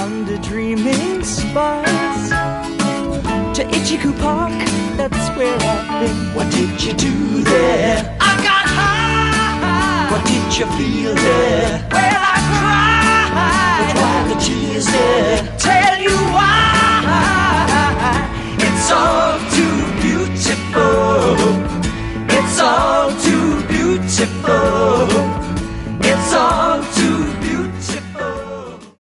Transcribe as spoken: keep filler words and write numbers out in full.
under dreaming spires to Ichiku Park, that's where I've been. What did you do there? I got high. What did you feel there? Well, I cried. But why the tears there? Tell you why. It's all too beautiful. It's all too beautiful.